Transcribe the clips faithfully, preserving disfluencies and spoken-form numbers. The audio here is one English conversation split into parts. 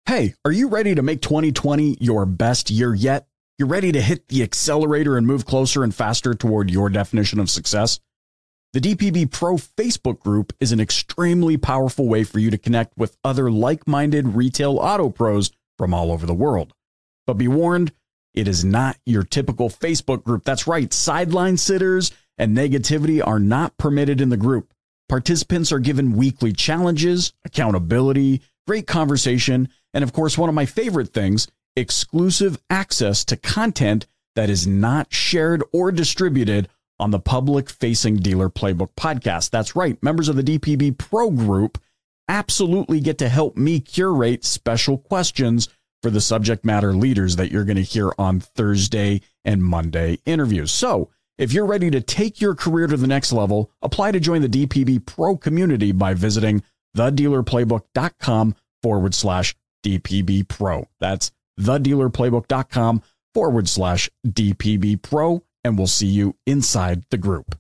Hey, are you ready to make twenty twenty your best year yet? You're ready to hit the accelerator and move closer and faster toward your definition of success? The D P B Pro Facebook group is an extremely powerful way for you to connect with other like-minded retail auto pros from all over the world. But be warned, it is not your typical Facebook group. That's right, sideline sitters and negativity are not permitted in the group. Participants are given weekly challenges, accountability, great conversation, and of course, one of my favorite things, exclusive access to content that is not shared or distributed on the public-facing Dealer Playbook podcast. That's right. Members of the D P B Pro group absolutely get to help me curate special questions for the subject matter leaders that you're going to hear on Thursday and Monday interviews. So if you're ready to take your career to the next level, apply to join the D P B Pro community by visiting thedealerplaybook.com forward slash DPB Pro. That's thedealerplaybook.com forward slash DPB Pro, and we'll see you inside the group.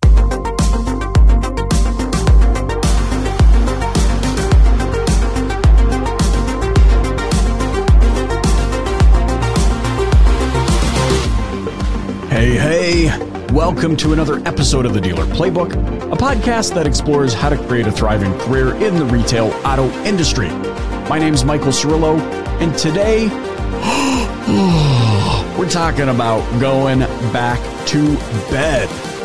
Hey, hey. Welcome to another episode of the Dealer Playbook, a podcast that explores how to create a thriving career in the retail auto industry. My name's Michael Cirillo, and today we're talking about going back to bed.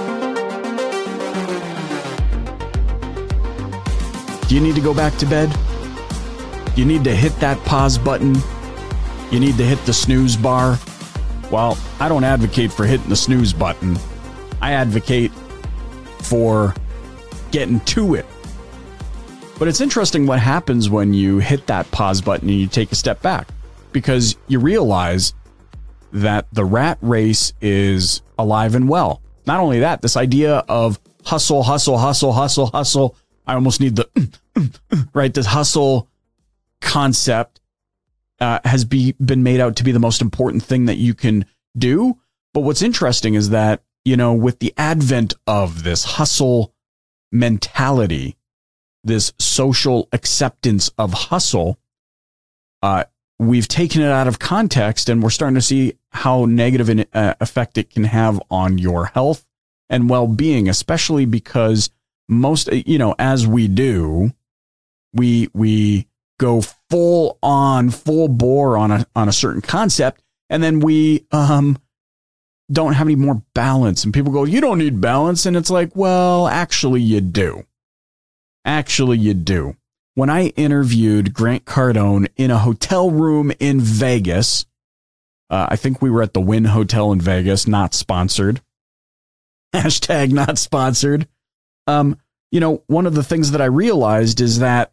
Do you need to go back to bed? Do you need to hit that pause button? You need to hit the snooze bar? Well, I don't advocate for hitting the snooze button. I advocate for getting to it. But it's interesting what happens when you hit that pause button and you take a step back, because you realize that the rat race is alive and well. Not only that, this idea of hustle, hustle, hustle, hustle, hustle. I almost need the, right? This hustle concept uh, has be, been made out to be the most important thing that you can do. But what's interesting is that, you know, with the advent of this hustle mentality, this social acceptance of hustle, uh, we've taken it out of context, and we're starting to see how negative an uh, effect it can have on your health and well-being, especially because most, you know, as we do, we we go full on, full bore on a on a certain concept, and then we um don't have any more balance. And people go, "You don't need balance," and it's like, well, actually, you do. Actually, you do. When I interviewed Grant Cardone in a hotel room in Vegas, uh, I think we were at the Wynn Hotel in Vegas, not sponsored. Hashtag not sponsored. Um, you know, one of the things that I realized is that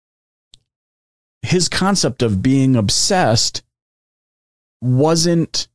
his concept of being obsessed wasn't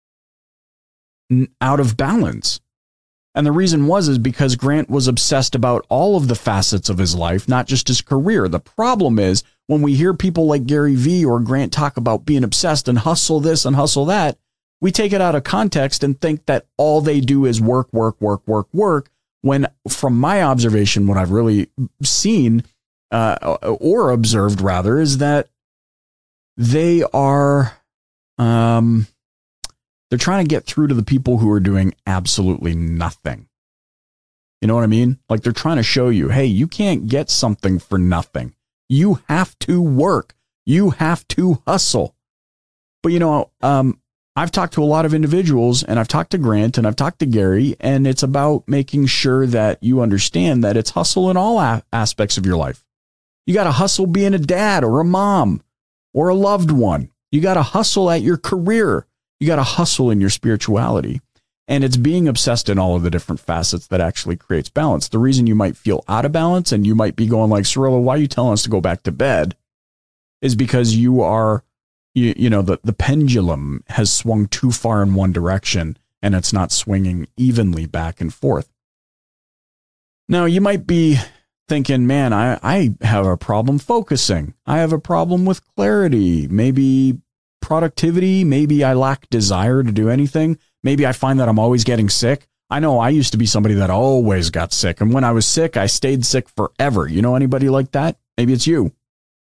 out of balance. And the reason was is because Grant was obsessed about all of the facets of his life, not just his career. The problem is when we hear people like Gary Vee or Grant talk about being obsessed and hustle this and hustle that, we take it out of context and think that all they do is work, work, work, work, work. When from my observation, what I've really seen uh, or observed rather is that they are, um, they're trying to get through to the people who are doing absolutely nothing. You know what I mean? Like they're trying to show you, hey, you can't get something for nothing. You have to work. You have to hustle. But, you know, um, I've talked to a lot of individuals, and I've talked to Grant and I've talked to Gary, and it's about making sure that you understand that it's hustle in all a- aspects of your life. You got to hustle being a dad or a mom or a loved one. You got to hustle at your career. You got to hustle in your spirituality. And it's being obsessed in all of the different facets that actually creates balance. The reason you might feel out of balance and you might be going like, Cirillo, why are you telling us to go back to bed? Is because you are, you, you know, the, the pendulum has swung too far in one direction and it's not swinging evenly back and forth. Now, you might be thinking, man, I, I have a problem focusing. I have a problem with clarity. Maybe productivity. Maybe I lack desire to do anything. Maybe I find that I'm always getting sick. I know I used to be somebody that always got sick. And when I was sick, I stayed sick forever. You know anybody like that? Maybe it's you.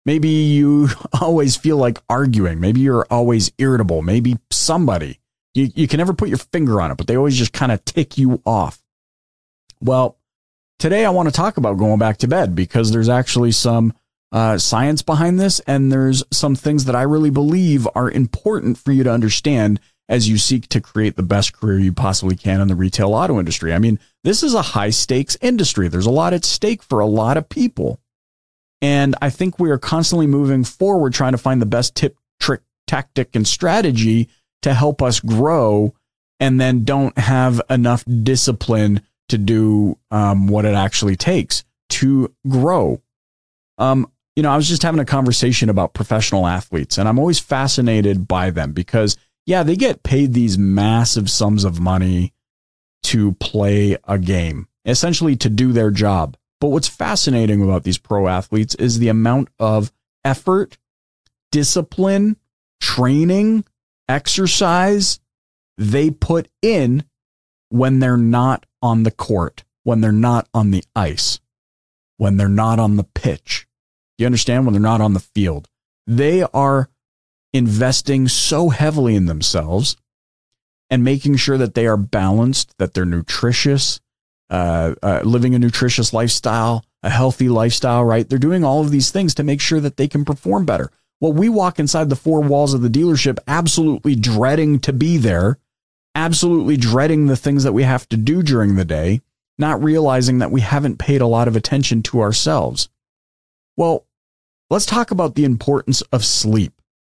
Maybe you always feel like arguing. Maybe you're always irritable. Maybe somebody, you, you can never put your finger on it, but they always just kind of tick you off. Well, today I want to talk about going back to bed because there's actually some uh, science behind this, and there's some things that I really believe are important for you to understand as you seek to create the best career you possibly can in the retail auto industry. I mean, this is a high stakes industry. There's a lot at stake for a lot of people. And I think we are constantly moving forward, trying to find the best tip, trick, tactic, and strategy to help us grow, and then don't have enough discipline to do um, what it actually takes to grow. Um, you know, I was just having a conversation about professional athletes, and I'm always fascinated by them because, yeah, they get paid these massive sums of money to play a game, essentially to do their job. But what's fascinating about these pro athletes is the amount of effort, discipline, training, exercise they put in when they're not on the court, when they're not on the ice, when they're not on the pitch. You understand? When they're not on the field. They are investing so heavily in themselves and making sure that they are balanced, that they're nutritious, Uh, uh, living a nutritious lifestyle, a healthy lifestyle, right? They're doing all of these things to make sure that they can perform better. Well, we walk inside the four walls of the dealership absolutely dreading to be there, absolutely dreading the things that we have to do during the day, not realizing that we haven't paid a lot of attention to ourselves. Well, let's talk about the importance of sleep.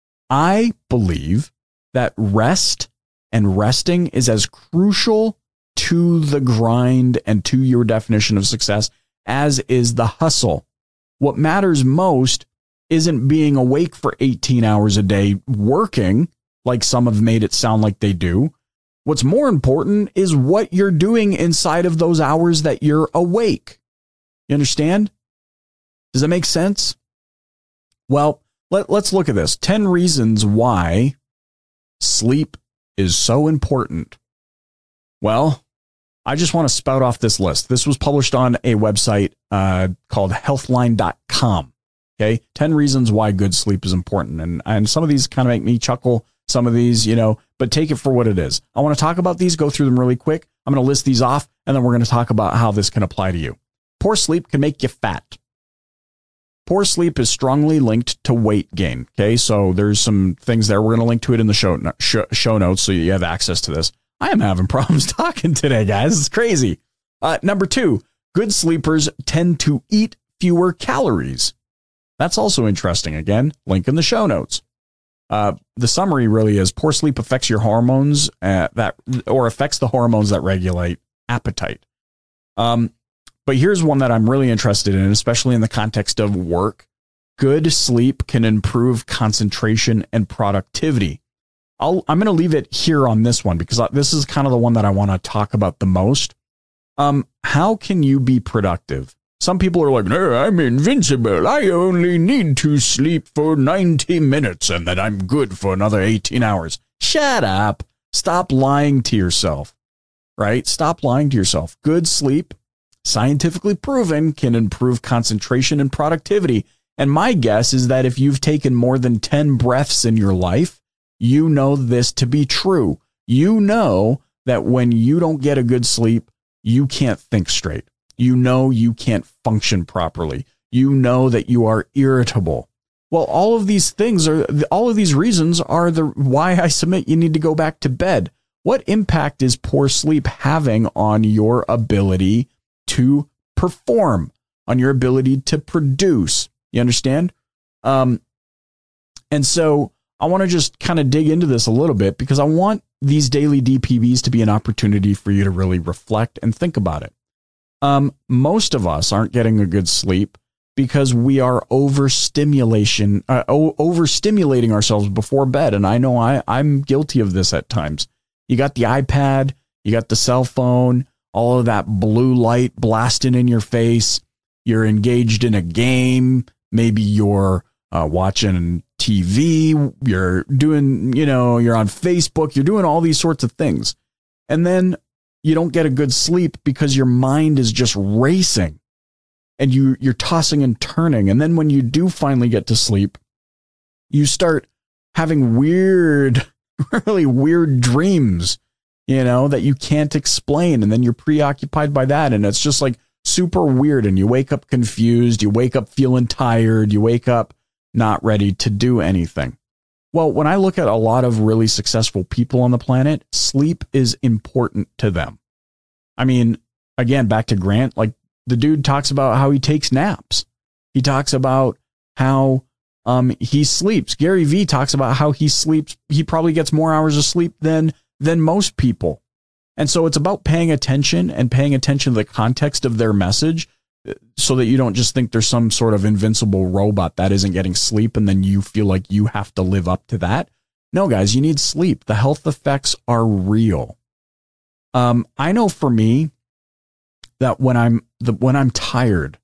I believe that rest and resting is as crucial to the grind and to your definition of success as is the hustle. What matters most isn't being awake for eighteen hours a day working, like some have made it sound like they do. What's more important is what you're doing inside of those hours that you're awake. You understand? Does that make sense? Well, let, let's look at this. ten reasons why sleep is so important. Well, I just want to spout off this list. This was published on a website uh, called healthline dot com. Okay, ten reasons why good sleep is important. And, and some of these kind of make me chuckle. Some of these, you know, but take it for what it is. I want to talk about these, go through them really quick. I'm going to list these off, and then we're going to talk about how this can apply to you. Poor sleep can make you fat. Poor sleep is strongly linked to weight gain. Okay, so there's some things there. We're going to link to it in the show, show, show notes so you have access to this. I am having problems talking today, guys. It's crazy. Uh, number two, good sleepers tend to eat fewer calories. That's also interesting. Again, link in the show notes. Uh, the summary really is poor sleep affects your hormones uh, that, or affects the hormones that regulate appetite. Um, but here's one that I'm really interested in, especially in the context of work. Good sleep can improve concentration and productivity. I'll, I'm going to leave it here on this one because this is kind of the one that I want to talk about the most. Um, how can you be productive? Some people are like, no, I'm invincible. I only need to sleep for ninety minutes and then I'm good for another eighteen hours. Shut up. Stop lying to yourself, right? Stop lying to yourself. Good sleep, scientifically proven, can improve concentration and productivity. And my guess is that if you've taken more than ten breaths in your life, you know this to be true. You know that when you don't get a good sleep, you can't think straight. You know you can't function properly. You know that you are irritable. Well, all of these things are, all of these reasons are the why I submit you need to go back to bed. What impact is poor sleep having on your ability to perform, on your ability to produce? You understand? Um, and so I want to just kind of dig into this a little bit because I want these daily D P Bs to be an opportunity for you to really reflect and think about it. Um, most of us aren't getting a good sleep because we are overstimulation, uh, o- overstimulating ourselves before bed. And I know I, I'm guilty of this at times. You got the iPad, you got the cell phone, all of that blue light blasting in your face. You're engaged in a game. Maybe you're uh, watching T V. You're doing, you know, you're on Facebook. You're doing all these sorts of things. And then you don't get a good sleep because your mind is just racing. and you, you're tossing and turning. And then when you do finally get to sleep, you start having weird, really weird dreams, you know, that you can't explain. And then you're preoccupied by that. And it's just like super weird. And you wake up confused. You wake up feeling tired. You wake up not ready to do anything. Well, when I look at a lot of really successful people on the planet, sleep is important to them. I mean, again, back to Grant, like the dude talks about how he takes naps. He talks about how um, he sleeps. Gary Vee talks about how he sleeps. He probably gets more hours of sleep than than most people. And so it's about paying attention and paying attention to the context of their message so that you don't just think there's some sort of invincible robot that isn't getting sleep and then you feel like you have to live up to that. No, guys, you need sleep. The health effects are real. Um, I know for me that when I'm the, when I'm tired,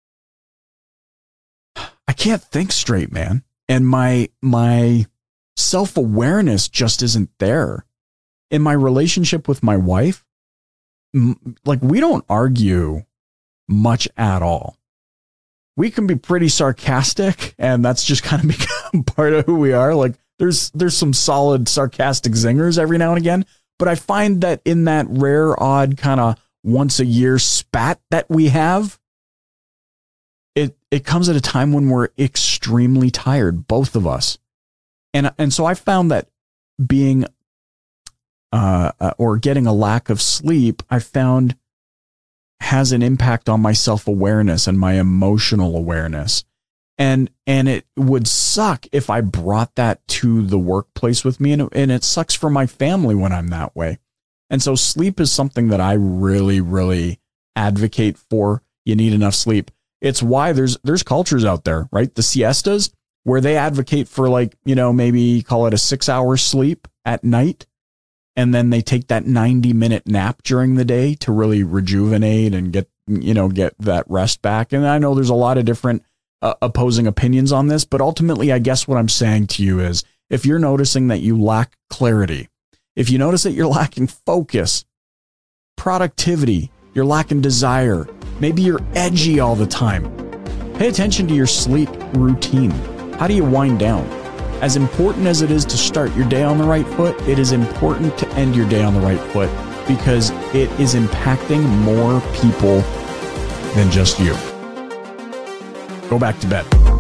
I can't think straight, man. And my my self-awareness just isn't there. In my relationship with my wife, m- like we don't argue much at all. We can be pretty sarcastic, and that's just kind of become part of who we are. Like there's there's some solid sarcastic zingers every now and again, but I find that in that rare, odd kind of once a year spat that we have, it it comes at a time when we're extremely tired, both of us. And and so I found that being uh or getting a lack of sleep, I found has an impact on my self-awareness and my emotional awareness. And and it would suck if I brought that to the workplace with me, and it, and it sucks for my family when I'm that way. And so sleep is something that I really, really advocate for. You need enough sleep. It's why there's there's cultures out there, right? The siestas, where they advocate for, like, you know, maybe call it a six hour sleep at night. And then they take that ninety minute nap during the day to really rejuvenate and get, you know, get that rest back. And I know there's a lot of different uh, opposing opinions on this, but ultimately, I guess what I'm saying to you is if you're noticing that you lack clarity, if you notice that you're lacking focus, productivity, you're lacking desire, maybe you're edgy all the time, pay attention to your sleep routine. How do you wind down? As important as it is to start your day on the right foot, it is important to end your day on the right foot because it is impacting more people than just you. Go back to bed.